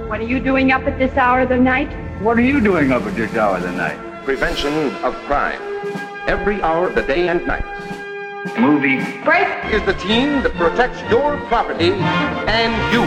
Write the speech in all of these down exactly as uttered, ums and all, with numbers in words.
What are you doing up at this hour of the night? What are you doing up at this hour of the night? Prevention of crime. Every hour of the day and night. Movie Break is the team that protects your property and you.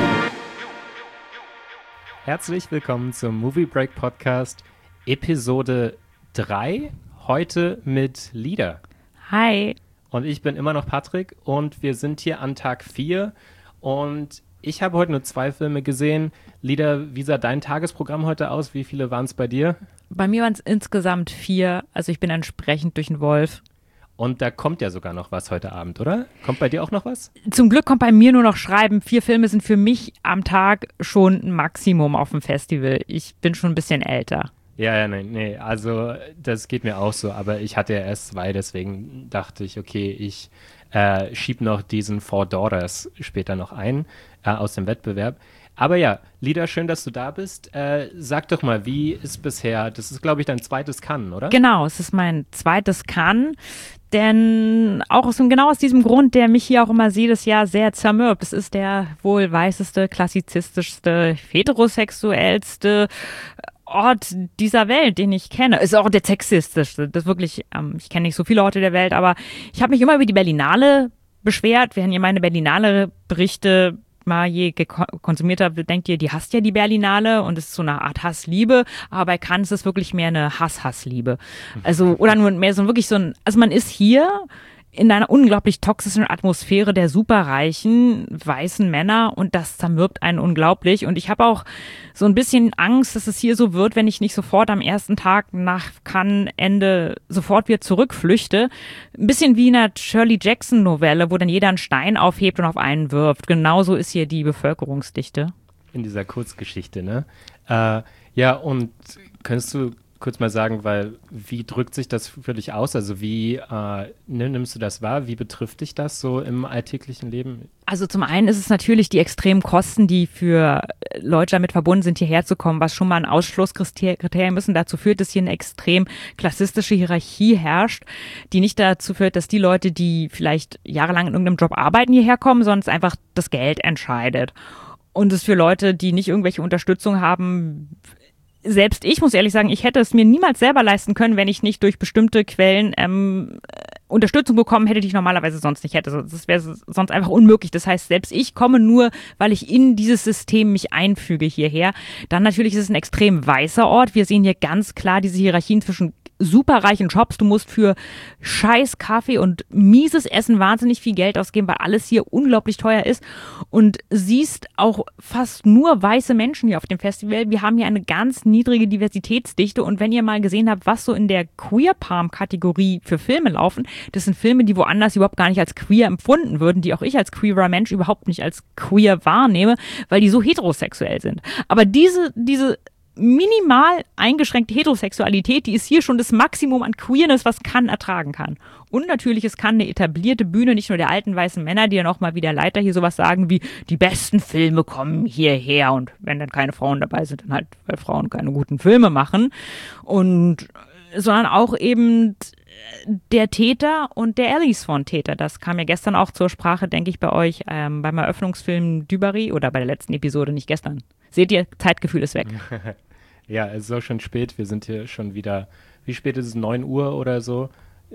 Herzlich willkommen zum Movie Break Podcast Episode drei. Heute mit Lida. Hi. Und ich bin immer noch Patrick und wir sind hier an Tag vier und ich habe heute nur zwei Filme gesehen. Lida, wie sah dein Tagesprogramm heute aus? Wie viele waren es bei dir? Bei mir waren es insgesamt vier, also ich bin entsprechend durch den Wolf. Und da kommt ja sogar noch was heute Abend, oder? Kommt bei dir auch noch was? Zum Glück kommt bei mir nur noch Schreiben. Vier Filme sind für mich am Tag schon ein Maximum auf dem Festival. Ich bin schon ein bisschen älter. Ja, ja, nee, nee, also das geht mir auch so, aber ich hatte ja erst zwei, deswegen dachte ich, okay, ich äh, schieb noch diesen Four Daughters später noch ein äh, aus dem Wettbewerb. Aber ja, Lida, schön, dass du da bist. Äh, sag doch mal, wie ist bisher, das ist, glaube ich, dein zweites Cannes, oder? Genau, es ist mein zweites Cannes, denn auch aus, genau aus diesem Grund, der mich hier auch immer jedes Jahr sehr zermürbt. Es ist der wohl weißeste, klassizistischste, heterosexuellste Ort dieser Welt, den ich kenne. Ist auch der sexistischste. Das wirklich, ähm, ich kenne nicht so viele Orte der Welt, aber ich habe mich immer über die Berlinale beschwert. Wenn ihr meine Berlinale-Berichte mal je geko- konsumiert habt, denkt ihr, die hasst ja die Berlinale und es ist so eine Art Hassliebe, aber bei Cannes ist es wirklich mehr eine Hass-Hassliebe. Also, oder nur mehr so wirklich so ein, also man ist hier in einer unglaublich toxischen Atmosphäre der superreichen, weißen Männer und das zermürbt einen unglaublich. Und ich habe auch so ein bisschen Angst, dass es hier so wird, wenn ich nicht sofort am ersten Tag nach Cannes-Ende sofort wieder zurückflüchte. Ein bisschen wie in einer Shirley Jackson-Novelle, wo dann jeder einen Stein aufhebt und auf einen wirft. Genauso ist hier die Bevölkerungsdichte. In dieser Kurzgeschichte, ne? Äh, ja, und könntest du kurz mal sagen, weil wie drückt sich das für dich aus? Also wie äh, nimmst du das wahr? Wie betrifft dich das so im alltäglichen Leben? Also zum einen ist es natürlich die extremen Kosten, die für Leute damit verbunden sind, hierher zu kommen, was schon mal ein Ausschlusskriterium ist und dazu führt, dass hier eine extrem klassistische Hierarchie herrscht, die nicht dazu führt, dass die Leute, die vielleicht jahrelang in irgendeinem Job arbeiten, hierher kommen, sondern es einfach das Geld entscheidet. Und es für Leute, die nicht irgendwelche Unterstützung haben, selbst ich muss ehrlich sagen, ich hätte es mir niemals selber leisten können, wenn ich nicht durch bestimmte Quellen ähm, Unterstützung bekommen hätte, die ich normalerweise sonst nicht hätte. Das wäre sonst einfach unmöglich. Das heißt, selbst ich komme nur, weil ich in dieses System mich einfüge hierher. Dann natürlich ist es ein extrem weißer Ort. Wir sehen hier ganz klar diese Hierarchien zwischen superreichen Jobs. Du musst für scheiß Kaffee und mieses Essen wahnsinnig viel Geld ausgeben, weil alles hier unglaublich teuer ist. Und siehst auch fast nur weiße Menschen hier auf dem Festival. Wir haben hier eine ganz niedrige Diversitätsdichte. Und wenn ihr mal gesehen habt, was so in der Queer-Palm-Kategorie für Filme laufen, das sind Filme, die woanders überhaupt gar nicht als queer empfunden würden, die auch ich als queerer Mensch überhaupt nicht als queer wahrnehme, weil die so heterosexuell sind. Aber diese, diese minimal eingeschränkte Heterosexualität, die ist hier schon das Maximum an Queerness, was Cannes ertragen kann. Und natürlich ist Cannes eine etablierte Bühne, nicht nur der alten weißen Männer, die dann auch mal wie der Leiter hier sowas sagen wie, die besten Filme kommen hierher und wenn dann keine Frauen dabei sind, dann halt, weil Frauen keine guten Filme machen. Und sondern auch eben der Täter und der Alice von Täter. Das kam ja gestern auch zur Sprache, denke ich, bei euch ähm, beim Eröffnungsfilm Dubarry oder bei der letzten Episode, nicht gestern. Seht ihr, Zeitgefühl ist weg. Ja, es ist auch schon spät. Wir sind hier schon wieder, wie spät ist es? neun Uhr oder so.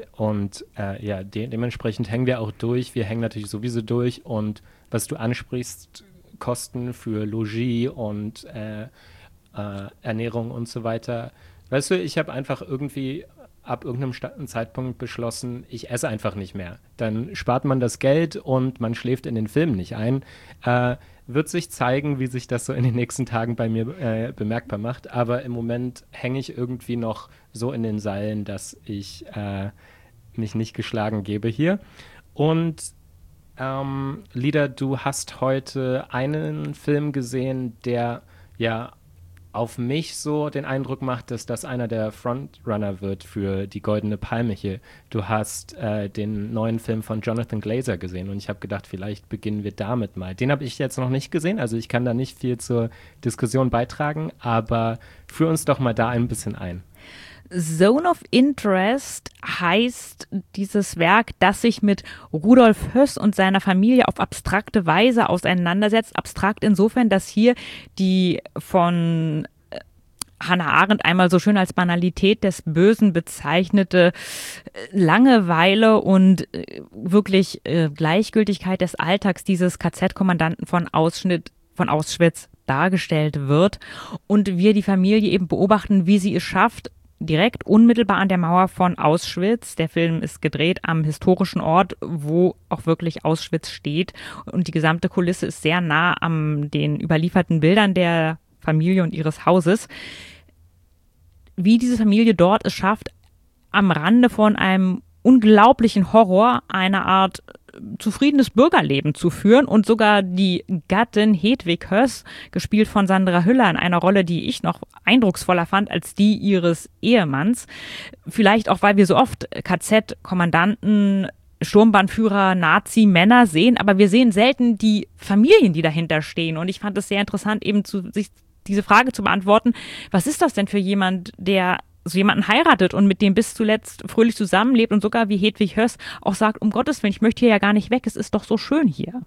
Und äh, ja, de- dementsprechend hängen wir auch durch. Wir hängen natürlich sowieso durch. Und was du ansprichst, Kosten für Logis und äh, äh, Ernährung und so weiter. Weißt du, ich habe einfach irgendwie ab irgendeinem Sta- Zeitpunkt beschlossen, ich esse einfach nicht mehr. Dann spart man das Geld und man schläft in den Filmen nicht ein. Äh, wird sich zeigen, wie sich das so in den nächsten Tagen bei mir äh, bemerkbar macht. Aber im Moment hänge ich irgendwie noch so in den Seilen, dass ich äh, mich nicht geschlagen gebe hier. Und ähm, Lida, du hast heute einen Film gesehen, der ja auf mich so den Eindruck macht, dass das einer der Frontrunner wird für die Goldene Palme hier. Du hast äh, den neuen Film von Jonathan Glazer gesehen und ich habe gedacht, vielleicht beginnen wir damit mal. Den habe ich jetzt noch nicht gesehen, also ich kann da nicht viel zur Diskussion beitragen, aber führ uns doch mal da ein bisschen ein. Zone of Interest heißt dieses Werk, das sich mit Rudolf Höss und seiner Familie auf abstrakte Weise auseinandersetzt. Abstrakt insofern, dass hier die von Hannah Arendt einmal so schön als Banalität des Bösen bezeichnete Langeweile und wirklich Gleichgültigkeit des Alltags dieses K Z-Kommandanten von Ausschnitt, von Auschwitz dargestellt wird und wir die Familie eben beobachten, wie sie es schafft, direkt unmittelbar an der Mauer von Auschwitz. Der Film ist gedreht am historischen Ort, wo auch wirklich Auschwitz steht und die gesamte Kulisse ist sehr nah an den überlieferten Bildern der Familie und ihres Hauses. Wie diese Familie dort es schafft, am Rande von einem unglaublichen Horror eine Art zufriedenes Bürgerleben zu führen und sogar die Gattin Hedwig Höss, gespielt von Sandra Hüller, in einer Rolle, die ich noch eindrucksvoller fand als die ihres Ehemanns. Vielleicht auch, weil wir so oft K Z-Kommandanten, Sturmbannführer, Nazi-Männer sehen, aber wir sehen selten die Familien, die dahinter stehen. Und ich fand es sehr interessant, eben zu, sich diese Frage zu beantworten, was ist das denn für jemand, der so jemanden heiratet und mit dem bis zuletzt fröhlich zusammenlebt und sogar wie Hedwig Höss auch sagt, um Gottes Willen, ich möchte hier ja gar nicht weg, es ist doch so schön hier.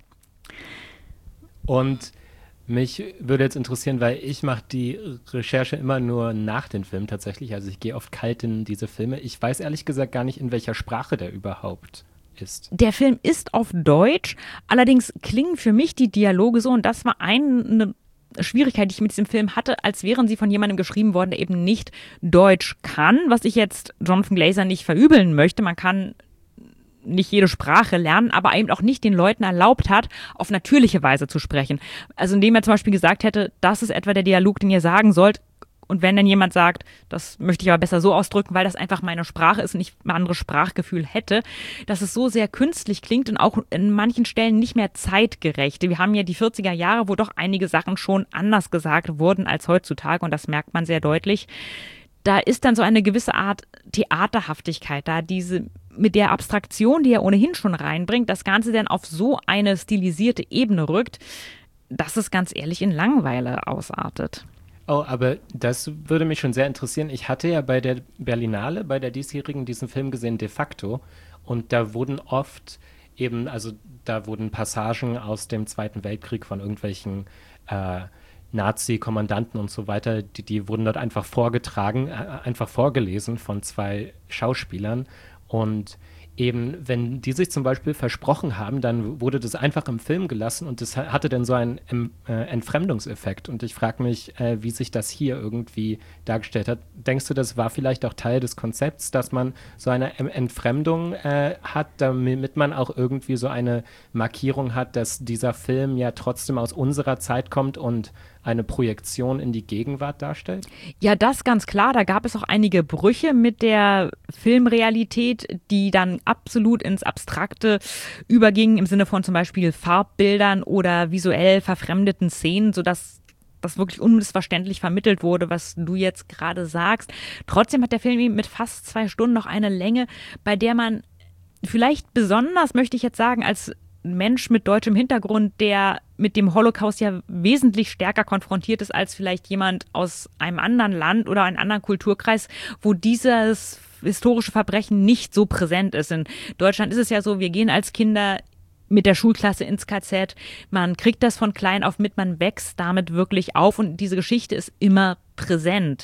Und mich würde jetzt interessieren, weil ich mache die Recherche immer nur nach den Filmen tatsächlich, also ich gehe oft kalt in diese Filme. Ich weiß ehrlich gesagt gar nicht, in welcher Sprache der überhaupt ist. Der Film ist auf Deutsch, allerdings klingen für mich die Dialoge so und das war eine Schwierigkeit, die ich mit diesem Film hatte, als wären sie von jemandem geschrieben worden, der eben nicht Deutsch kann, was ich jetzt Jonathan Glazer nicht verübeln möchte. Man kann nicht jede Sprache lernen, aber eben auch nicht den Leuten erlaubt hat, auf natürliche Weise zu sprechen. Also indem er zum Beispiel gesagt hätte, das ist etwa der Dialog, den ihr sagen sollt. Und wenn dann jemand sagt, das möchte ich aber besser so ausdrücken, weil das einfach meine Sprache ist und ich ein anderes Sprachgefühl hätte, dass es so sehr künstlich klingt und auch in manchen Stellen nicht mehr zeitgerecht. Wir haben ja die vierziger Jahre, wo doch einige Sachen schon anders gesagt wurden als heutzutage und das merkt man sehr deutlich. Da ist dann so eine gewisse Art Theaterhaftigkeit da, diese mit der Abstraktion, die er ohnehin schon reinbringt, das Ganze dann auf so eine stilisierte Ebene rückt, dass es ganz ehrlich in Langeweile ausartet. Oh, aber das würde mich schon sehr interessieren. Ich hatte ja bei der Berlinale, bei der diesjährigen, diesen Film gesehen, de facto. Und da wurden oft eben, also da wurden Passagen aus dem Zweiten Weltkrieg von irgendwelchen äh, Nazi-Kommandanten und so weiter, die, die wurden dort einfach vorgetragen, äh, einfach vorgelesen von zwei Schauspielern. Und eben, wenn die sich zum Beispiel versprochen haben, dann wurde das einfach im Film gelassen und das hatte dann so einen äh, Entfremdungseffekt. Und ich frage mich, äh, wie sich das hier irgendwie dargestellt hat. Denkst du, das war vielleicht auch Teil des Konzepts, dass man so eine Entfremdung äh, hat, damit man auch irgendwie so eine Markierung hat, dass dieser Film ja trotzdem aus unserer Zeit kommt und eine Projektion in die Gegenwart darstellt? Ja, das ganz klar. Da gab es auch einige Brüche mit der Filmrealität, die dann absolut ins Abstrakte übergingen, im Sinne von zum Beispiel Farbbildern oder visuell verfremdeten Szenen, sodass das wirklich unmissverständlich vermittelt wurde, was du jetzt gerade sagst. Trotzdem hat der Film eben mit fast zwei Stunden noch eine Länge, bei der man vielleicht besonders, möchte ich jetzt sagen, als Mensch mit deutschem Hintergrund, der mit dem Holocaust ja wesentlich stärker konfrontiert ist als vielleicht jemand aus einem anderen Land oder einem anderen Kulturkreis, wo dieses historische Verbrechen nicht so präsent ist. In Deutschland ist es ja so, wir gehen als Kinder mit der Schulklasse ins K Z, man kriegt das von klein auf mit, man wächst damit wirklich auf und diese Geschichte ist immer präsent.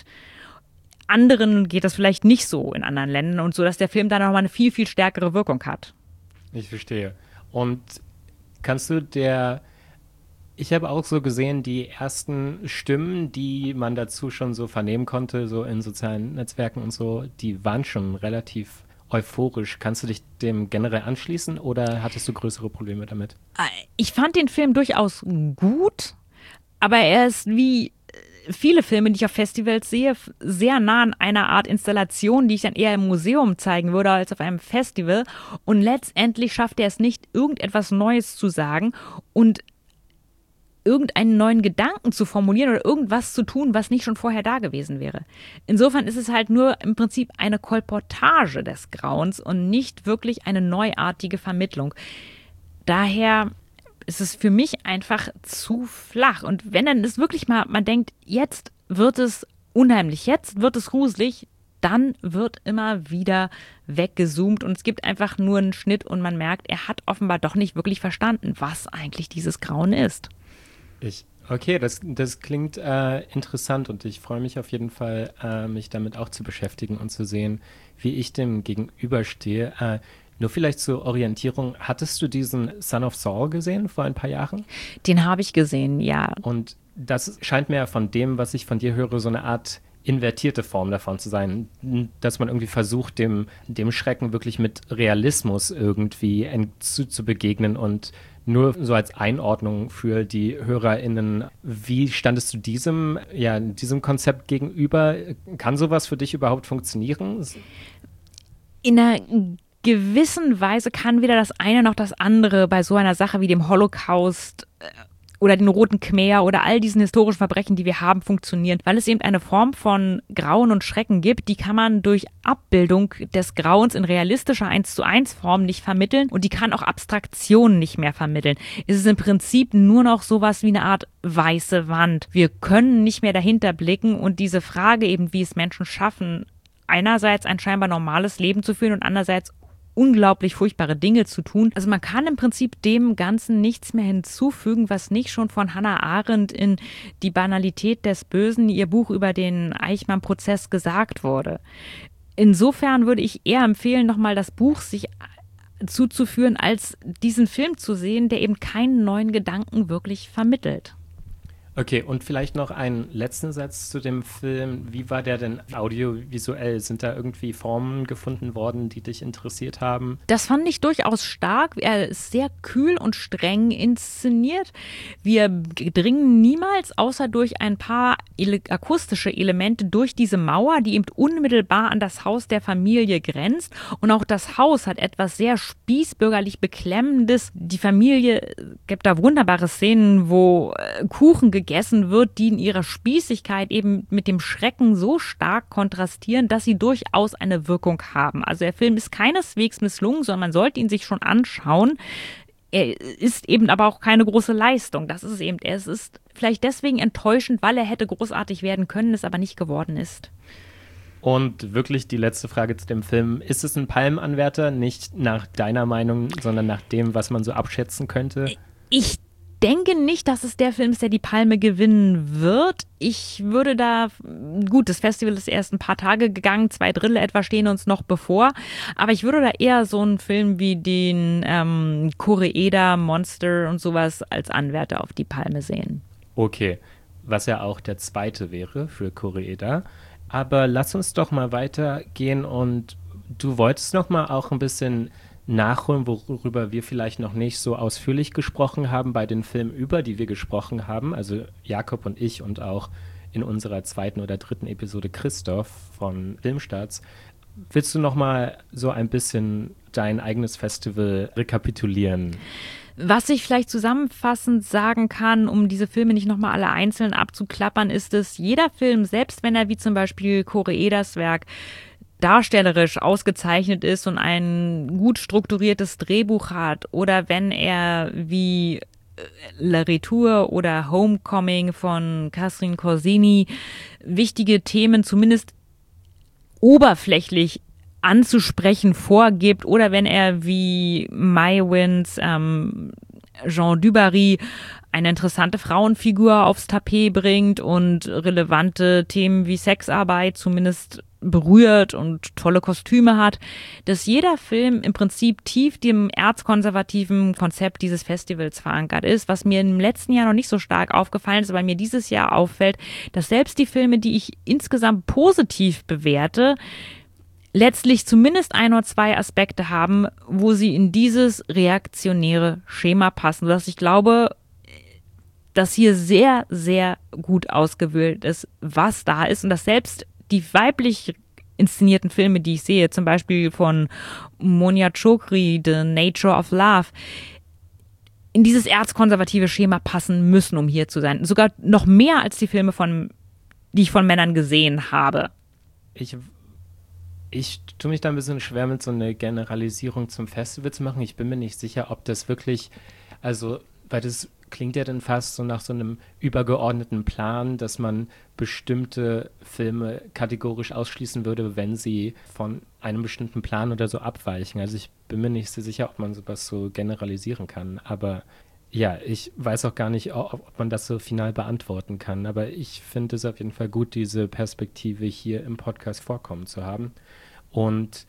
Anderen geht das vielleicht nicht so in anderen Ländern und so, dass der Film dann nochmal eine viel, viel stärkere Wirkung hat. Ich verstehe. Und kannst du der, ich habe auch so gesehen, die ersten Stimmen, die man dazu schon so vernehmen konnte, so in sozialen Netzwerken und so, die waren schon relativ euphorisch. Kannst du dich dem generell anschließen oder hattest du größere Probleme damit? Ich fand den Film durchaus gut, aber er ist wie viele Filme, die ich auf Festivals sehe, sehr nah an einer Art Installation, die ich dann eher im Museum zeigen würde als auf einem Festival. Und letztendlich schafft er es nicht, irgendetwas Neues zu sagen und irgendeinen neuen Gedanken zu formulieren oder irgendwas zu tun, was nicht schon vorher da gewesen wäre. Insofern ist es halt nur im Prinzip eine Kolportage des Grauens und nicht wirklich eine neuartige Vermittlung. Daher ist es für mich einfach zu flach. Und wenn dann ist wirklich mal, man denkt, jetzt wird es unheimlich, jetzt wird es gruselig, dann wird immer wieder weggezoomt und es gibt einfach nur einen Schnitt und man merkt, er hat offenbar doch nicht wirklich verstanden, was eigentlich dieses Grauen ist. Ich, okay, das, das klingt äh, interessant und ich freue mich auf jeden Fall, äh, mich damit auch zu beschäftigen und zu sehen, wie ich dem gegenüberstehe. Äh, nur vielleicht zur Orientierung, hattest du diesen Son of Saul gesehen vor ein paar Jahren? Den habe ich gesehen, ja. Und das scheint mir von dem, was ich von dir höre, so eine Art invertierte Form davon zu sein, dass man irgendwie versucht, dem, dem Schrecken wirklich mit Realismus irgendwie zu, zu begegnen und nur so als Einordnung für die HörerInnen, wie standest du diesem, ja, diesem Konzept gegenüber? Kann sowas für dich überhaupt funktionieren? In einer gewissen Weise kann weder das eine noch das andere bei so einer Sache wie dem Holocaust oder den Roten Khmer oder all diesen historischen Verbrechen, die wir haben, funktionieren, weil es eben eine Form von Grauen und Schrecken gibt, die kann man durch Abbildung des Grauens in realistischer eins zu eins Form nicht vermitteln und die kann auch Abstraktionen nicht mehr vermitteln. Es ist im Prinzip nur noch sowas wie eine Art weiße Wand. Wir können nicht mehr dahinter blicken und diese Frage eben, wie es Menschen schaffen, einerseits ein scheinbar normales Leben zu führen und andererseits unglaublich furchtbare Dinge zu tun. Also man kann im Prinzip dem Ganzen nichts mehr hinzufügen, was nicht schon von Hannah Arendt in Die Banalität des Bösen, ihr Buch über den Eichmann-Prozess, gesagt wurde. Insofern würde ich eher empfehlen, nochmal das Buch sich zuzuführen, als diesen Film zu sehen, der eben keinen neuen Gedanken wirklich vermittelt. Okay, und vielleicht noch einen letzten Satz zu dem Film. Wie war der denn audiovisuell? Sind da irgendwie Formen gefunden worden, die dich interessiert haben? Das fand ich durchaus stark. Er ist sehr kühl und streng inszeniert. Wir dringen niemals, außer durch ein paar ele- akustische Elemente, durch diese Mauer, die eben unmittelbar an das Haus der Familie grenzt. Und auch das Haus hat etwas sehr spießbürgerlich Beklemmendes. Die Familie gibt da wunderbare Szenen, wo Kuchen gegessen gegessen wird, die in ihrer Spießigkeit eben mit dem Schrecken so stark kontrastieren, dass sie durchaus eine Wirkung haben. Also der Film ist keineswegs misslungen, sondern man sollte ihn sich schon anschauen. Er ist eben aber auch keine große Leistung. Das ist es eben. Es ist vielleicht deswegen enttäuschend, weil er hätte großartig werden können, es aber nicht geworden ist. Und wirklich die letzte Frage zu dem Film. Ist es ein Palmenanwärter? Nicht nach deiner Meinung, sondern nach dem, was man so abschätzen könnte? Ich denke nicht, dass es der Film ist, der die Palme gewinnen wird. Ich würde da, gut, das Festival ist erst ein paar Tage gegangen, zwei Drittel etwa stehen uns noch bevor, aber ich würde da eher so einen Film wie den ähm, Koreeda, Monster und sowas als Anwärter auf die Palme sehen. Okay, was ja auch der zweite wäre für Koreeda. Aber lass uns doch mal weitergehen und du wolltest noch mal auch ein bisschen nachholen, worüber wir vielleicht noch nicht so ausführlich gesprochen haben bei den Filmen, über die wir gesprochen haben, also Jakob und ich und auch in unserer zweiten oder dritten Episode Christoph von Filmstarts. Willst du noch mal so ein bisschen dein eigenes Festival rekapitulieren? Was ich vielleicht zusammenfassend sagen kann, um diese Filme nicht nochmal alle einzeln abzuklappern, ist es, jeder Film, selbst wenn er wie zum Beispiel Koreedas Werk darstellerisch ausgezeichnet ist und ein gut strukturiertes Drehbuch hat oder wenn er wie La Retour oder Homecoming von Catherine Corsini wichtige Themen zumindest oberflächlich anzusprechen vorgibt oder wenn er wie Maïwenns ähm, Jean Dubarry eine interessante Frauenfigur aufs Tapet bringt und relevante Themen wie Sexarbeit zumindest berührt und tolle Kostüme hat, dass jeder Film im Prinzip tief dem erzkonservativen Konzept dieses Festivals verankert ist, was mir im letzten Jahr noch nicht so stark aufgefallen ist, aber mir dieses Jahr auffällt, dass selbst die Filme, die ich insgesamt positiv bewerte, letztlich zumindest ein oder zwei Aspekte haben, wo sie in dieses reaktionäre Schema passen, sodass ich glaube, dass hier sehr, sehr gut ausgewählt ist, was da ist und dass selbst die weiblich inszenierten Filme, die ich sehe, zum Beispiel von Monia Chokri, The Nature of Love, in dieses erzkonservative Schema passen müssen, um hier zu sein. Sogar noch mehr als die Filme, von, die ich von Männern gesehen habe. Ich, ich tue mich da ein bisschen schwer mit so einer Generalisierung zum Festival zu machen. Ich bin mir nicht sicher, ob das wirklich, also weil das klingt ja dann fast so nach so einem übergeordneten Plan, dass man bestimmte Filme kategorisch ausschließen würde, wenn sie von einem bestimmten Plan oder so abweichen. Also ich bin mir nicht so sicher, ob man sowas so generalisieren kann, aber ja, ich weiß auch gar nicht, ob man das so final beantworten kann, aber ich finde es auf jeden Fall gut, diese Perspektive hier im Podcast vorkommen zu haben. Und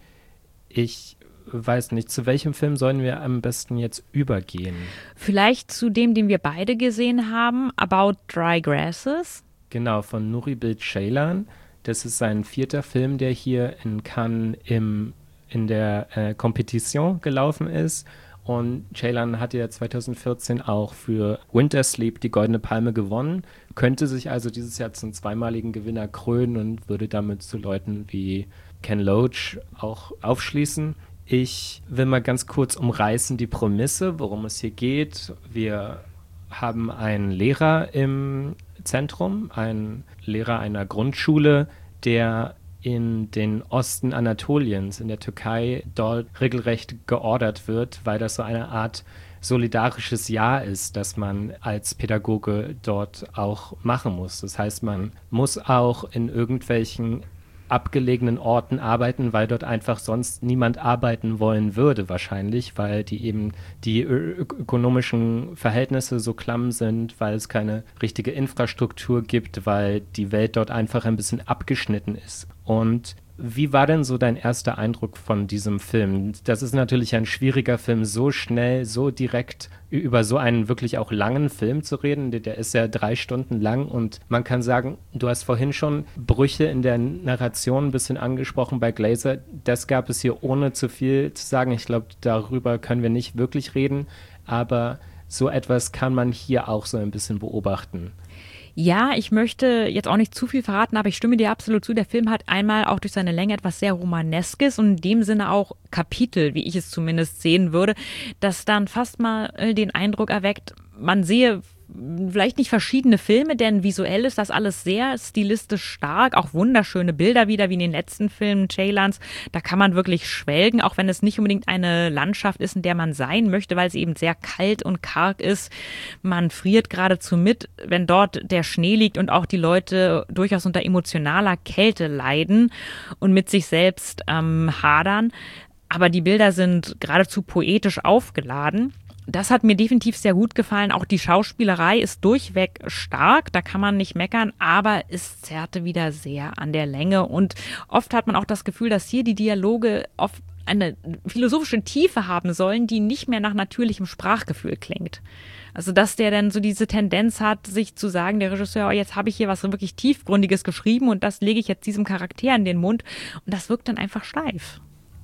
ich weiß nicht, zu welchem Film sollen wir am besten jetzt übergehen? Vielleicht zu dem, den wir beide gesehen haben, About Dry Grasses. Genau, von Nuri Bilge Ceylan. Das ist sein vierter Film, der hier in Cannes im, in der äh, Competition gelaufen ist. Und Ceylan hat ja zwanzig vierzehn auch für Winter Sleep die Goldene Palme gewonnen, könnte sich also dieses Jahr zum zweimaligen Gewinner krönen und würde damit zu Leuten wie Ken Loach auch aufschließen. Ich will mal ganz kurz umreißen die Prämisse, worum es hier geht. Wir haben einen Lehrer im Zentrum, einen Lehrer einer Grundschule, der in den Osten Anatoliens, in der Türkei, dort regelrecht geordert wird, weil das so eine Art solidarisches Jahr ist, das man als Pädagoge dort auch machen muss. Das heißt, man muss auch in irgendwelchen abgelegenen Orten arbeiten, weil dort einfach sonst niemand arbeiten wollen würde wahrscheinlich, weil die eben die ö- ökonomischen Verhältnisse so klamm sind, weil es keine richtige Infrastruktur gibt, weil die Welt dort einfach ein bisschen abgeschnitten ist. Und wie war denn so dein erster Eindruck von diesem Film? Das ist natürlich ein schwieriger Film, so schnell, so direkt über so einen wirklich auch langen Film zu reden. Der ist ja drei Stunden lang und man kann sagen, du hast vorhin schon Brüche in der Narration ein bisschen angesprochen bei Glazer. Das gab es hier ohne zu viel zu sagen. Ich glaube, darüber können wir nicht wirklich reden, aber so etwas kann man hier auch so ein bisschen beobachten. Ja, ich möchte jetzt auch nicht zu viel verraten, aber ich stimme dir absolut zu. Der Film hat einmal auch durch seine Länge etwas sehr Romaneskes und in dem Sinne auch Kapitel, wie ich es zumindest sehen würde, das dann fast mal den Eindruck erweckt, man sehe vielleicht nicht verschiedene Filme, denn visuell ist das alles sehr stilistisch stark, auch wunderschöne Bilder wieder, wie in den letzten Filmen Ceylans. Da kann man wirklich schwelgen, auch wenn es nicht unbedingt eine Landschaft ist, in der man sein möchte, weil sie eben sehr kalt und karg ist. Man friert geradezu mit, wenn dort der Schnee liegt und auch die Leute durchaus unter emotionaler Kälte leiden und mit sich selbst ähm, hadern. Aber die Bilder sind geradezu poetisch aufgeladen. Das hat mir definitiv sehr gut gefallen. Auch die Schauspielerei ist durchweg stark, da kann man nicht meckern, aber es zerrte wieder sehr an der Länge. Und oft hat man auch das Gefühl, dass hier die Dialoge oft eine philosophische Tiefe haben sollen, die nicht mehr nach natürlichem Sprachgefühl klingt. Also dass der dann so diese Tendenz hat, sich zu sagen, der Regisseur, oh, jetzt habe ich hier was wirklich Tiefgründiges geschrieben und das lege ich jetzt diesem Charakter in den Mund. Und das wirkt dann einfach steif.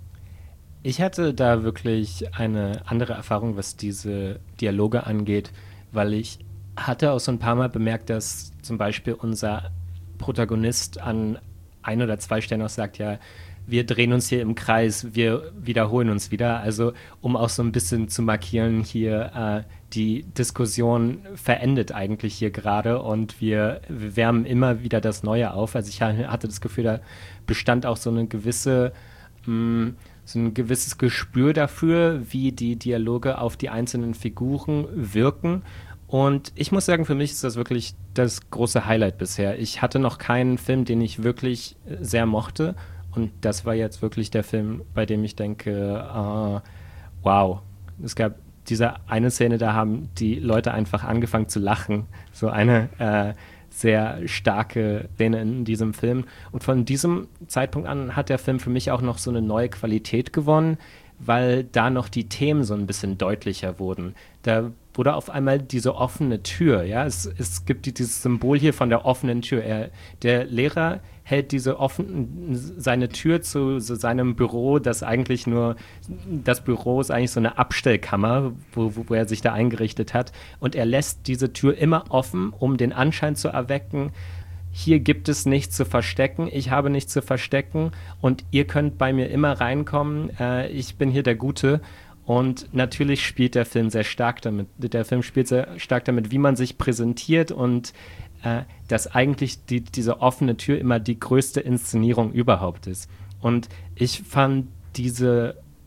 Ich hatte da wirklich eine andere Erfahrung, was diese Dialoge angeht, weil ich hatte auch so ein paar Mal bemerkt, dass zum Beispiel unser Protagonist an ein oder zwei Stellen auch sagt, ja, wir drehen uns hier im Kreis, wir wiederholen uns wieder. Also um auch so ein bisschen zu markieren, hier äh, die Diskussion verendet eigentlich hier gerade und wir, wir wärmen immer wieder das Neue auf. Also ich hatte das Gefühl, da bestand auch so eine gewisse mh, so ein gewisses Gespür dafür, wie die Dialoge auf die einzelnen Figuren wirken. Und ich muss sagen, für mich ist das wirklich das große Highlight bisher. Ich hatte noch keinen Film, den ich wirklich sehr mochte. Und das war jetzt wirklich der Film, bei dem ich denke, uh, wow, es gab diese eine Szene, da haben die Leute einfach angefangen zu lachen. So eine äh, sehr starke Szene in diesem Film. Und von diesem Zeitpunkt an hat der Film für mich auch noch so eine neue Qualität gewonnen, weil da noch die Themen so ein bisschen deutlicher wurden. Da wurde auf einmal diese offene Tür, ja, es, es gibt dieses Symbol hier von der offenen Tür. Er, der Lehrer hält diese offen, seine Tür zu so seinem Büro, das eigentlich nur, das Büro ist eigentlich so eine Abstellkammer, wo, wo er sich da eingerichtet hat. Und er lässt diese Tür immer offen, um den Anschein zu erwecken, hier gibt es nichts zu verstecken, ich habe nichts zu verstecken und ihr könnt bei mir immer reinkommen, äh, ich bin hier der Gute. Und natürlich spielt der Film sehr stark damit. Der Film spielt sehr stark damit, wie man sich präsentiert und äh, dass eigentlich die, diese offene Tür immer die größte Inszenierung überhaupt ist. Und ich fand diese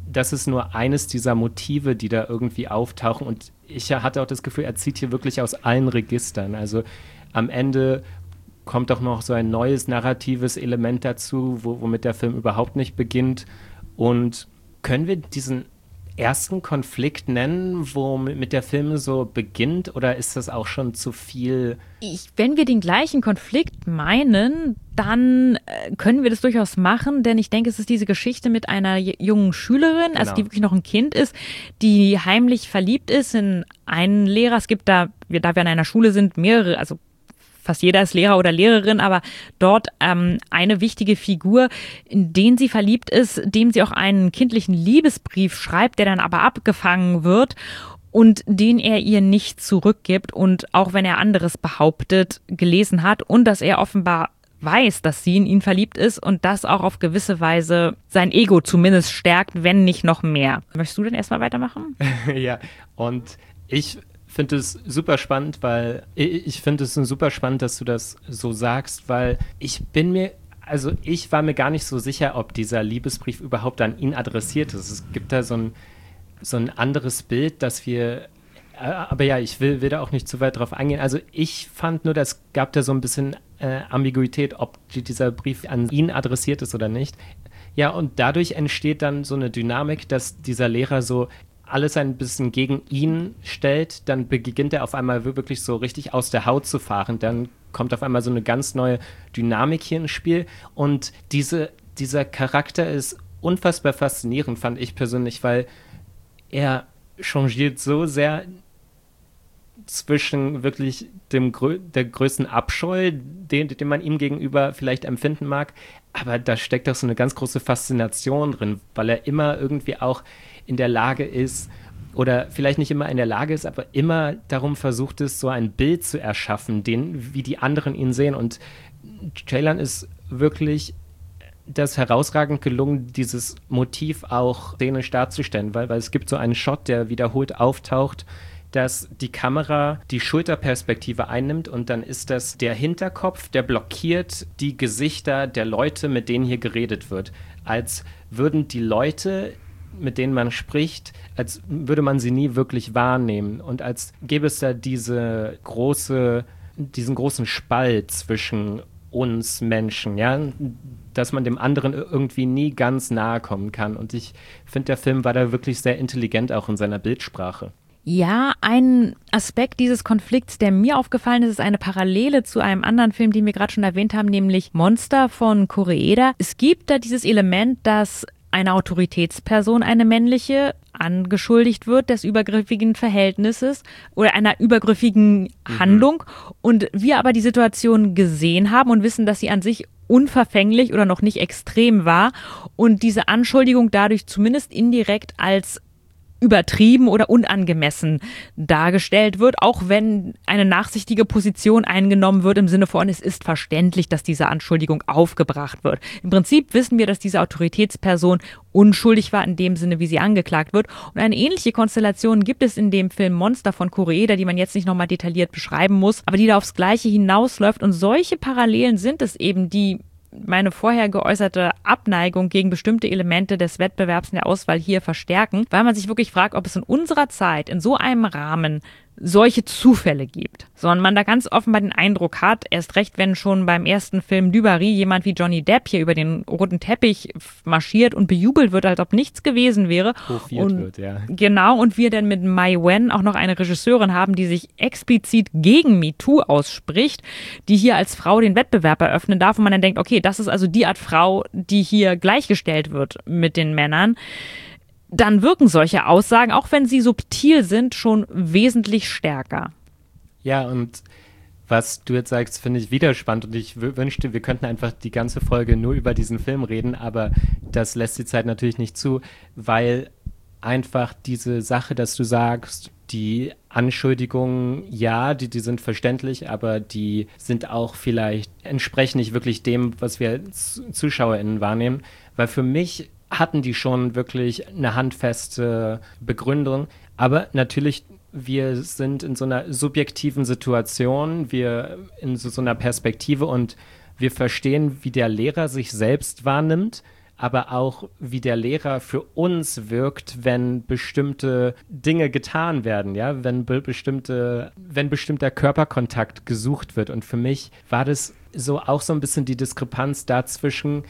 das ist nur eines dieser Motive, die da irgendwie auftauchen. Und ich hatte auch das Gefühl, er zieht hier wirklich aus allen Registern. Also am Ende kommt auch noch so ein neues narratives Element dazu, wo, womit der Film überhaupt nicht beginnt. Und können wir diesen ersten Konflikt nennen, womit der Film so beginnt, oder ist das auch schon zu viel? Ich, wenn wir den gleichen Konflikt meinen, dann äh, können wir das durchaus machen, denn ich denke, es ist diese Geschichte mit einer j- jungen Schülerin, Genau. also die wirklich noch ein Kind ist, die heimlich verliebt ist in einen Lehrer. Es gibt da, wir, da wir an einer Schule sind, mehrere, also fast jeder ist Lehrer oder Lehrerin, aber dort ähm, eine wichtige Figur, in den sie verliebt ist, dem sie auch einen kindlichen Liebesbrief schreibt, der dann aber abgefangen wird und den er ihr nicht zurückgibt und auch wenn er anderes behauptet, gelesen hat und dass er offenbar weiß, dass sie in ihn verliebt ist und das auch auf gewisse Weise sein Ego zumindest stärkt, wenn nicht noch mehr. Möchtest du denn erstmal weitermachen? Ja, und ich finde es super spannend, weil ich, ich finde es super spannend, dass du das so sagst, weil ich bin mir, also ich war mir gar nicht so sicher, ob dieser Liebesbrief überhaupt an ihn adressiert ist. Es gibt da so ein, so ein anderes Bild, dass wir, äh, aber ja, ich will, will da auch nicht zu weit drauf eingehen. Also ich fand nur, das gab da so ein bisschen äh, Ambiguität, ob die, dieser Brief an ihn adressiert ist oder nicht. Ja, und dadurch entsteht dann so eine Dynamik, dass dieser Lehrer so alles ein bisschen gegen ihn stellt, dann beginnt er auf einmal wirklich so richtig aus der Haut zu fahren. Dann kommt auf einmal so eine ganz neue Dynamik hier ins Spiel. Und diese, dieser Charakter ist unfassbar faszinierend, fand ich persönlich, weil er changiert so sehr zwischen wirklich dem der größten Abscheu, den, den man ihm gegenüber vielleicht empfinden mag, aber da steckt auch so eine ganz große Faszination drin, weil er immer irgendwie auch in der Lage ist, oder vielleicht nicht immer in der Lage ist, aber immer darum versucht ist, so ein Bild zu erschaffen, den, wie die anderen ihn sehen. Und Ceylan ist wirklich das herausragend gelungen, dieses Motiv auch szenisch darzustellen, weil, weil es gibt so einen Shot, der wiederholt auftaucht, dass die Kamera die Schulterperspektive einnimmt und dann ist das der Hinterkopf, der blockiert die Gesichter der Leute, mit denen hier geredet wird. Als würden die Leute, mit denen man spricht, als würde man sie nie wirklich wahrnehmen und als gäbe es da diese große, diesen großen Spalt zwischen uns Menschen, ja, dass man dem anderen irgendwie nie ganz nahe kommen kann. Und ich finde, der Film war da wirklich sehr intelligent auch in seiner Bildsprache. Ja, ein Aspekt dieses Konflikts, der mir aufgefallen ist, ist eine Parallele zu einem anderen Film, den wir gerade schon erwähnt haben, nämlich Monster von Koreeda. Es gibt da dieses Element, dass eine Autoritätsperson, eine männliche, angeschuldigt wird des übergriffigen Verhältnisses oder einer übergriffigen mhm. Handlung und wir aber die Situation gesehen haben und wissen, dass sie an sich unverfänglich oder noch nicht extrem war und diese Anschuldigung dadurch zumindest indirekt als übertrieben oder unangemessen dargestellt wird, auch wenn eine nachsichtige Position eingenommen wird im Sinne von, es ist verständlich, dass diese Anschuldigung aufgebracht wird. Im Prinzip wissen wir, dass diese Autoritätsperson unschuldig war in dem Sinne, wie sie angeklagt wird. Und eine ähnliche Konstellation gibt es in dem Film Monster von Koreeda, die man jetzt nicht nochmal detailliert beschreiben muss, aber die da aufs Gleiche hinausläuft. Und solche Parallelen sind es eben, die meine vorher geäußerte Abneigung gegen bestimmte Elemente des Wettbewerbs in der Auswahl hier verstärken, weil man sich wirklich fragt, ob es in unserer Zeit, in so einem Rahmen, solche Zufälle gibt. Sondern man da ganz offenbar den Eindruck hat, erst recht, wenn schon beim ersten Film Du Barry jemand wie Johnny Depp hier über den roten Teppich marschiert und bejubelt wird, als ob nichts gewesen wäre. Hofiert und, wird, ja. Genau, und wir dann mit Mai Wen auch noch eine Regisseurin haben, die sich explizit gegen MeToo ausspricht, die hier als Frau den Wettbewerb eröffnen darf und man dann denkt, okay, das ist also die Art Frau, die hier gleichgestellt wird mit den Männern. Dann wirken solche Aussagen, auch wenn sie subtil sind, schon wesentlich stärker. Ja, und was du jetzt sagst, finde ich wieder spannend und ich w- wünschte, wir könnten einfach die ganze Folge nur über diesen Film reden, aber das lässt die Zeit natürlich nicht zu, weil einfach diese Sache, dass du sagst, die Anschuldigungen, ja, die, die sind verständlich, aber die sind auch vielleicht, entsprechen nicht wirklich dem, was wir als ZuschauerInnen wahrnehmen, weil für mich hatten die schon wirklich eine handfeste Begründung. Aber natürlich, wir sind in so einer subjektiven Situation, wir in so, so einer Perspektive und wir verstehen, wie der Lehrer sich selbst wahrnimmt. aber auch wie der Lehrer für uns wirkt, wenn bestimmte Dinge getan werden, ja, wenn be- bestimmte, wenn bestimmter Körperkontakt gesucht wird. Und für mich war das so auch so ein bisschen die Diskrepanz dazwischen,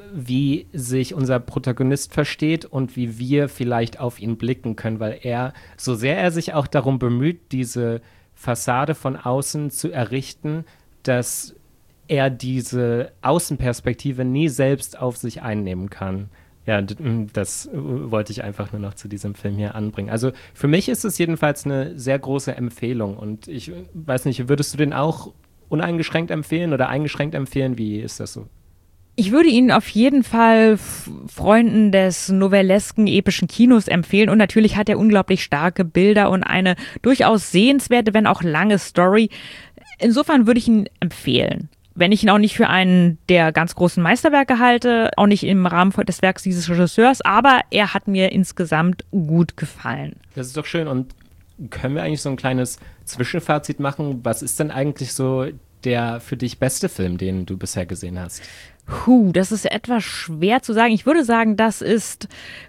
wie sich unser Protagonist versteht und wie wir vielleicht auf ihn blicken können, weil er, so sehr er sich auch darum bemüht, diese Fassade von außen zu errichten, dass er diese Außenperspektive nie selbst auf sich einnehmen kann. Ja, das wollte ich einfach nur noch zu diesem Film hier anbringen. Also für mich ist es jedenfalls eine sehr große Empfehlung und ich weiß nicht, würdest du den auch uneingeschränkt empfehlen oder eingeschränkt empfehlen? Wie ist das so? Ich würde ihn auf jeden Fall Freunden des novellesken, epischen Kinos empfehlen und natürlich hat er unglaublich starke Bilder und eine durchaus sehenswerte, wenn auch lange Story. Insofern würde ich ihn empfehlen. Wenn ich ihn auch nicht für einen der ganz großen Meisterwerke halte, auch nicht im Rahmen des Werks dieses Regisseurs, aber er hat mir insgesamt gut gefallen. Das ist doch schön. Und können wir eigentlich so ein kleines Zwischenfazit machen? Was ist denn eigentlich so der für dich beste Film, den du bisher gesehen hast? Puh, das ist etwas schwer zu sagen. Ich würde sagen, das ist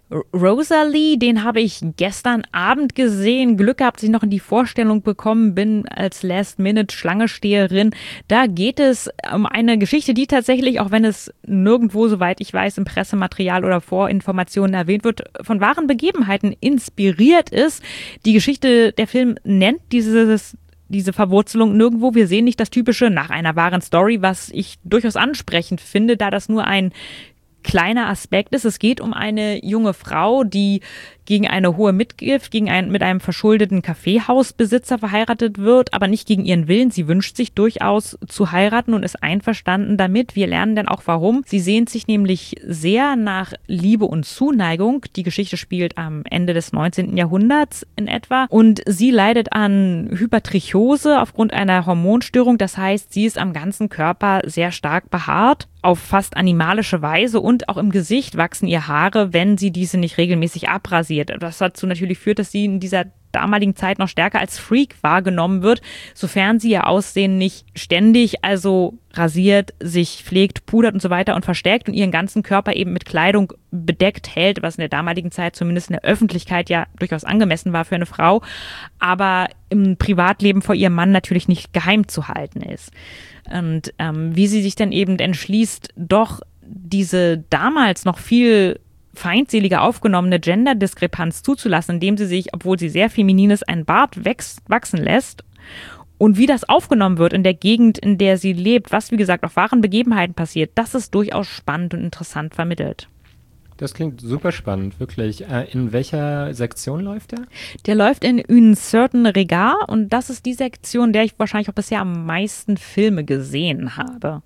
Rosalie. Den habe ich gestern Abend gesehen. Glück gehabt, dass ich noch in die Vorstellung bekommen bin als Last-Minute-Schlangensteherin. Da geht es um eine Geschichte, die tatsächlich, auch wenn es nirgendwo, soweit ich weiß, im Pressematerial oder Vorinformationen erwähnt wird, von wahren Begebenheiten inspiriert ist. Die Geschichte, der Film nennt dieses diese Verwurzelung nirgendwo. Wir sehen nicht das Typische nach einer wahren Story, was ich durchaus ansprechend finde, da das nur ein kleiner Aspekt ist. Es geht um eine junge Frau, die gegen eine hohe Mitgift, gegen ein, mit einem verschuldeten Kaffeehausbesitzer verheiratet wird, aber nicht gegen ihren Willen. Sie wünscht sich durchaus zu heiraten und ist einverstanden damit. Wir lernen dann auch warum. Sie sehnt sich nämlich sehr nach Liebe und Zuneigung. Die Geschichte spielt am Ende des neunzehnten Jahrhunderts in etwa und sie leidet an Hypertrichose aufgrund einer Hormonstörung. Das heißt, sie ist am ganzen Körper sehr stark behaart, auf fast animalische Weise und auch im Gesicht wachsen ihr Haare, wenn sie diese nicht regelmäßig abrasiert. Was dazu natürlich führt, dass sie in dieser damaligen Zeit noch stärker als Freak wahrgenommen wird, sofern sie ihr Aussehen nicht ständig, also rasiert, sich pflegt, pudert und so weiter und verstärkt und ihren ganzen Körper eben mit Kleidung bedeckt hält, was in der damaligen Zeit zumindest in der Öffentlichkeit ja durchaus angemessen war für eine Frau, aber im Privatleben vor ihrem Mann natürlich nicht geheim zu halten ist. Und ähm, wie sie sich dann eben entschließt, doch diese damals noch viel feindseliger aufgenommene Gender-Diskrepanz zuzulassen, indem sie sich, obwohl sie sehr feminin ist, einen Bart wächst, wachsen lässt. Und wie das aufgenommen wird in der Gegend, in der sie lebt, was wie gesagt auf wahren Begebenheiten passiert, das ist durchaus spannend und interessant vermittelt. Das klingt super spannend, wirklich. In welcher Sektion läuft der? Der läuft in Un certain regard und das ist die Sektion, der ich wahrscheinlich auch bisher am meisten Filme gesehen habe.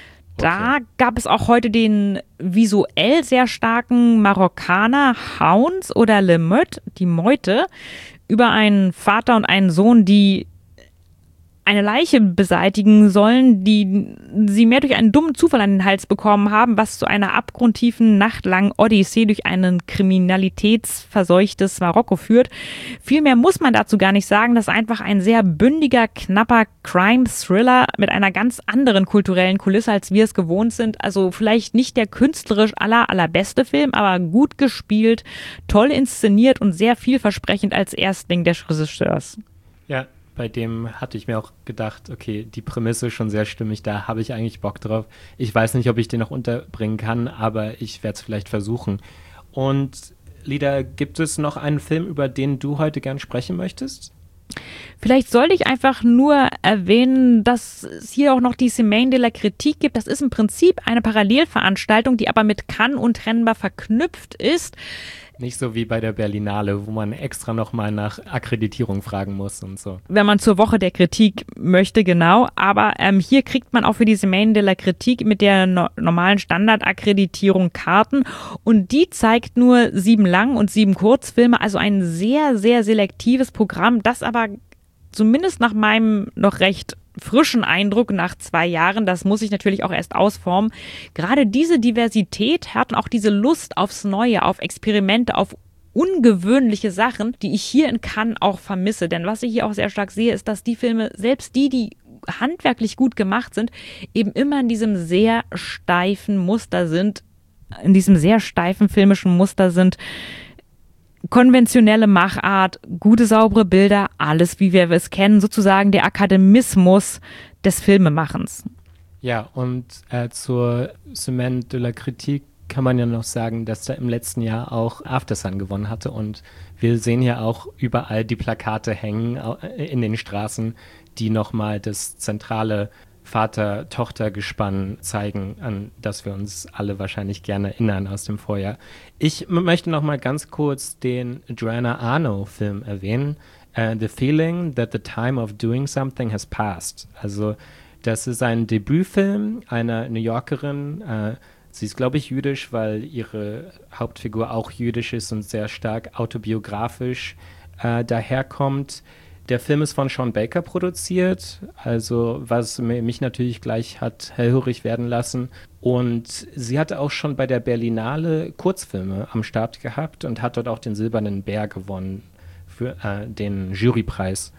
Da okay. Gab es auch heute den visuell sehr starken Marokkaner Hounds oder Le Meute, die Meute, über einen Vater und einen Sohn, die eine Leiche beseitigen sollen, die sie mehr durch einen dummen Zufall an den Hals bekommen haben, was zu einer abgrundtiefen, nachtlangen Odyssee durch ein kriminalitätsverseuchtes Marokko führt. Vielmehr muss man dazu gar nicht sagen, dass einfach ein sehr bündiger, knapper Crime-Thriller mit einer ganz anderen kulturellen Kulisse, als wir es gewohnt sind. Also vielleicht nicht der künstlerisch aller, allerbeste Film, aber gut gespielt, toll inszeniert und sehr vielversprechend als Erstling des Regisseurs. Ja. Bei dem hatte ich mir auch gedacht, okay, die Prämisse ist schon sehr stimmig, da habe ich eigentlich Bock drauf. Ich weiß nicht, ob ich den noch unterbringen kann, aber ich werde es vielleicht versuchen. Und Lida, gibt es noch einen Film, über den du heute gern sprechen möchtest? Vielleicht sollte ich einfach nur erwähnen, dass es hier auch noch die Semaine de la Critique gibt. Das ist im Prinzip eine Parallelveranstaltung, die aber mit Cannes untrennbar verknüpft ist. Nicht so wie bei der Berlinale, wo man extra nochmal nach Akkreditierung fragen muss und so. Wenn man zur Woche der Kritik möchte, genau. Aber ähm, hier kriegt man auch für die Semaine de la Critique mit der no- normalen Standardakkreditierung Karten. Und die zeigt nur sieben Lang- und sieben Kurzfilme. Also ein sehr, sehr selektives Programm, das aber zumindest nach meinem noch recht frischen Eindruck nach zwei Jahren, das muss ich natürlich auch erst ausformen, gerade diese Diversität hat und auch diese Lust aufs Neue, auf Experimente, auf ungewöhnliche Sachen, die ich hier in Cannes auch vermisse. Denn was ich hier auch sehr stark sehe, ist, dass die Filme, selbst die, die handwerklich gut gemacht sind, eben immer in diesem sehr steifen Muster sind, in diesem sehr steifen filmischen Muster sind. Konventionelle Machart, gute, saubere Bilder, alles, wie wir es kennen, sozusagen der Akademismus des Filmemachens. Ja, und äh, zur Semaine de la Critique kann man ja noch sagen, dass da im letzten Jahr auch Aftersun gewonnen hatte und wir sehen ja auch überall die Plakate hängen in den Straßen, die nochmal das zentrale Vater-Tochter-Gespann zeigen, an das wir uns alle wahrscheinlich gerne erinnern aus dem Vorjahr. Ich m- möchte noch mal ganz kurz den Joanna Arno-Film erwähnen, uh, The Feeling That the Time of Doing Something Has Passed. Also das ist ein Debütfilm einer New Yorkerin. Uh, sie ist, glaube ich, jüdisch, weil ihre Hauptfigur auch jüdisch ist und sehr stark autobiografisch uh, daherkommt. Der Film ist von Sean Baker produziert, also was mich natürlich gleich hat hellhörig werden lassen. Und sie hatte auch schon bei der Berlinale Kurzfilme am Start gehabt und hat dort auch den Silbernen Bär gewonnen für äh, den Jurypreis.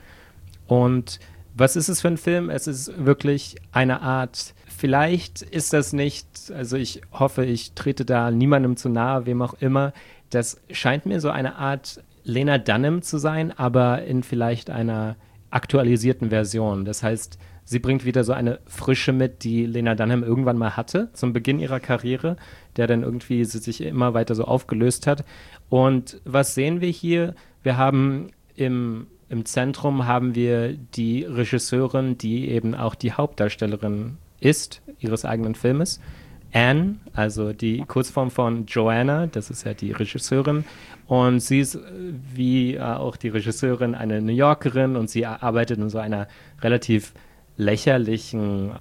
Und was ist es für ein Film? Es ist wirklich eine Art, vielleicht ist das nicht, also ich hoffe, ich trete da niemandem zu nahe, wem auch immer. Das scheint mir so eine Art Lena Dunham zu sein, aber in vielleicht einer aktualisierten Version. Das heißt, sie bringt wieder so eine Frische mit, die Lena Dunham irgendwann mal hatte, zum Beginn ihrer Karriere, der dann irgendwie sich immer weiter so aufgelöst hat. Und was sehen wir hier? Wir haben im, im Zentrum haben wir die Regisseurin, die eben auch die Hauptdarstellerin ist, ihres eigenen Filmes. Anne, also die Kurzform von Joanna, das ist ja die Regisseurin. Und sie ist, wie äh, auch die Regisseurin, eine New Yorkerin und sie arbeitet in so einer relativ lächerlichen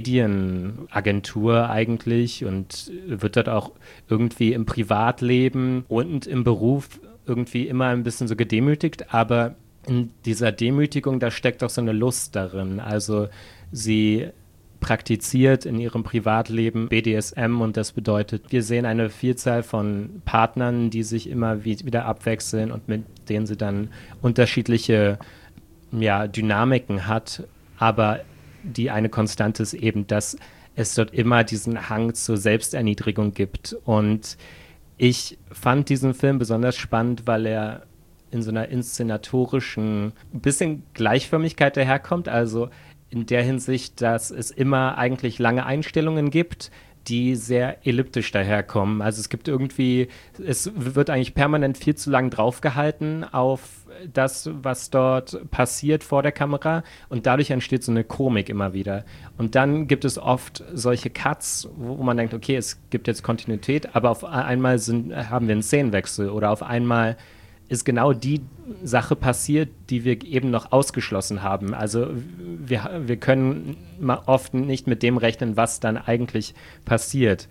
Medienagentur eigentlich und wird dort auch irgendwie im Privatleben und im Beruf irgendwie immer ein bisschen so gedemütigt, aber in dieser Demütigung, da steckt auch so eine Lust darin. Also sie praktiziert in ihrem Privatleben B D S M und das bedeutet, wir sehen eine Vielzahl von Partnern, die sich immer wie, wieder abwechseln und mit denen sie dann unterschiedliche ja, Dynamiken hat, aber die eine Konstante ist eben, dass es dort immer diesen Hang zur Selbsterniedrigung gibt und ich fand diesen Film besonders spannend, weil er in so einer inszenatorischen bisschen Gleichförmigkeit daherkommt, also in der Hinsicht, dass es immer eigentlich lange Einstellungen gibt, die sehr elliptisch daherkommen. Also es gibt irgendwie, es wird eigentlich permanent viel zu lang draufgehalten auf das, was dort passiert vor der Kamera und dadurch entsteht so eine Komik immer wieder. Und dann gibt es oft solche Cuts, wo man denkt, okay, es gibt jetzt Kontinuität, aber auf einmal sind, haben wir einen Szenenwechsel oder auf einmal ist genau die Sache passiert, die wir eben noch ausgeschlossen haben. Also wir, wir können oft nicht mit dem rechnen, was dann eigentlich passiert.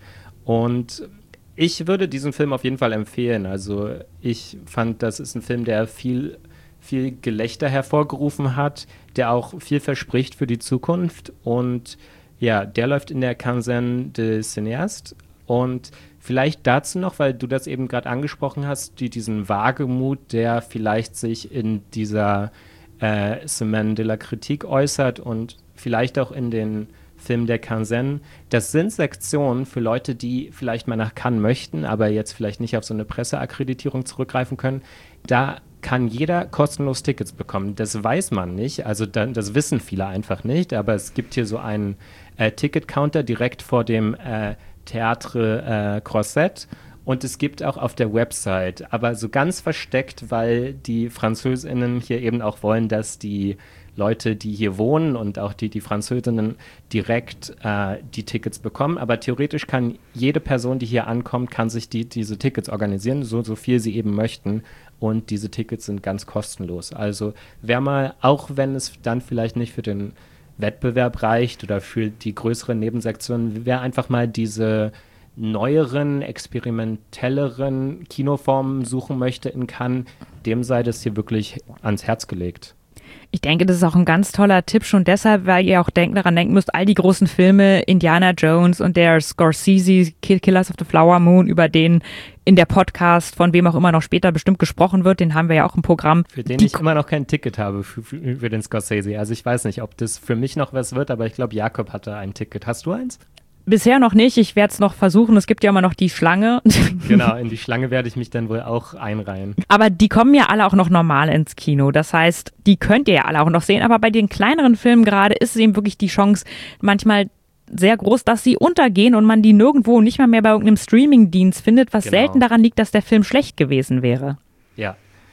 Und ich würde diesen Film auf jeden Fall empfehlen. Also ich fand, das ist ein Film, der viel, viel Gelächter hervorgerufen hat, der auch viel verspricht für die Zukunft. Und ja, der läuft in der Quinzaine des Cinéastes. Und vielleicht dazu noch, weil du das eben gerade angesprochen hast, die, diesen Wagemut, der vielleicht sich in dieser äh, Semaine de la Critique äußert und vielleicht auch in den Filmen der Quinzaine. Das sind Sektionen für Leute, die vielleicht mal nach Cannes möchten, aber jetzt vielleicht nicht auf so eine Presseakkreditierung zurückgreifen können. Da kann jeder kostenlos Tickets bekommen. Das weiß man nicht, also da, das wissen viele einfach nicht, aber es gibt hier so einen äh, Ticket-Counter direkt vor dem äh, Théâtre äh, Croisette und es gibt auch auf der Website, aber so ganz versteckt, weil die FranzösInnen hier eben auch wollen, dass die Leute, die hier wohnen und auch die, die Französinnen direkt äh, die Tickets bekommen, aber theoretisch kann jede Person, die hier ankommt, kann sich die, diese Tickets organisieren, so, so viel sie eben möchten und diese Tickets sind ganz kostenlos. Also wer mal, auch wenn es dann vielleicht nicht für den Wettbewerb reicht oder für die größeren Nebensektionen, wer einfach mal diese neueren, experimentelleren Kinoformen suchen möchte in Cannes, dem sei das hier wirklich ans Herz gelegt. Ich denke, das ist auch ein ganz toller Tipp, schon deshalb, weil ihr auch denk, daran denken müsst, all die großen Filme, Indiana Jones und der Scorsese, Killers of the Flower Moon, über den in der Podcast, von wem auch immer noch später bestimmt gesprochen wird, den haben wir ja auch im Programm. Für den ich immer noch kein Ticket habe, für, für, für den Scorsese. Also ich weiß nicht, ob das für mich noch was wird, aber ich glaube, Jakob hatte ein Ticket. Hast du eins? Bisher noch nicht. Ich werde es noch versuchen. Es gibt ja immer noch die Schlange. Genau, in die Schlange werde ich mich dann wohl auch einreihen. Aber die kommen ja alle auch noch normal ins Kino. Das heißt, die könnt ihr ja alle auch noch sehen. Aber bei den kleineren Filmen gerade ist es eben wirklich die Chance manchmal sehr groß, dass sie untergehen und man die nirgendwo, nicht mal mehr bei irgendeinem Streamingdienst findet, was Genau. selten daran liegt, dass der Film schlecht gewesen wäre. Ja,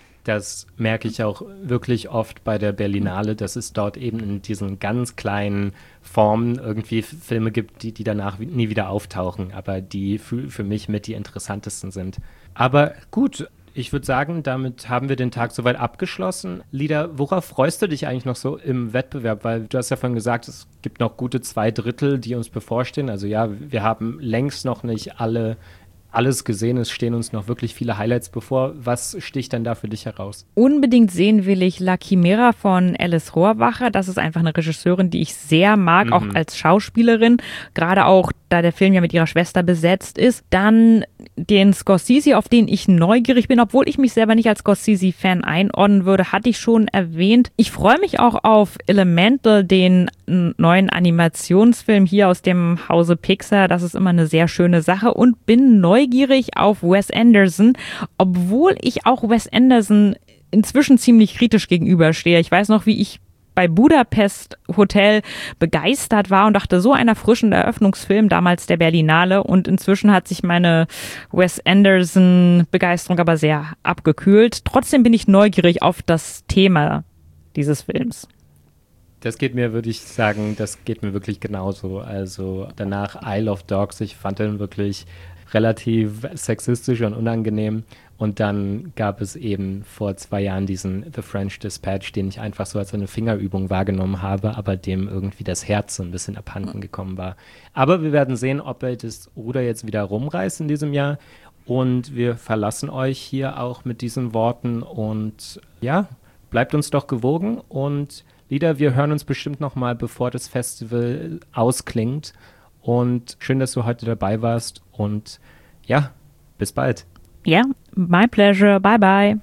das merke ich auch wirklich oft bei der Berlinale, dass es dort eben in diesen ganz kleinen Formen irgendwie Filme gibt, die, die danach nie wieder auftauchen, aber die für, für mich mit die interessantesten sind. Aber gut, ich würde sagen, damit haben wir den Tag soweit abgeschlossen. Lida, worauf freust du dich eigentlich noch so im Wettbewerb? Weil du hast ja vorhin gesagt, es gibt noch gute zwei Drittel, die uns bevorstehen. Also ja, wir haben längst noch nicht alle alles gesehen, es stehen uns noch wirklich viele Highlights bevor. Was sticht denn da für dich heraus? Unbedingt sehen will ich La Chimera von Alice Rohrwacher. Das ist einfach eine Regisseurin, die ich sehr mag, Mhm. auch als Schauspielerin. Gerade auch, da der Film ja mit ihrer Schwester besetzt ist. Dann den Scorsese, auf den ich neugierig bin, obwohl ich mich selber nicht als Scorsese-Fan einordnen würde, hatte ich schon erwähnt. Ich freue mich auch auf Elemental, den neuen Animationsfilm hier aus dem Hause Pixar. Das ist immer eine sehr schöne Sache und bin neugierig auf Wes Anderson, obwohl ich auch Wes Anderson inzwischen ziemlich kritisch gegenüberstehe. Ich weiß noch, wie ich bei Budapest Hotel begeistert war und dachte, so ein erfrischender Eröffnungsfilm, damals der Berlinale, und inzwischen hat sich meine Wes Anderson Begeisterung aber sehr abgekühlt. Trotzdem bin ich neugierig auf das Thema dieses Films. Das geht mir, würde ich sagen, das geht mir wirklich genauso. Also danach Isle of Dogs, ich fand den wirklich relativ sexistisch und unangenehm. Und dann gab es eben vor zwei Jahren diesen The French Dispatch, den ich einfach so als eine Fingerübung wahrgenommen habe, aber dem irgendwie das Herz so ein bisschen abhanden gekommen war. Aber wir werden sehen, ob er das Ruder jetzt wieder rumreißt in diesem Jahr. Und wir verlassen euch hier auch mit diesen Worten. Und ja, bleibt uns doch gewogen. Und Lida, wir hören uns bestimmt noch mal, bevor das Festival ausklingt. Und schön, dass du heute dabei warst. Und ja, bis bald. Ja, my pleasure. Bye bye.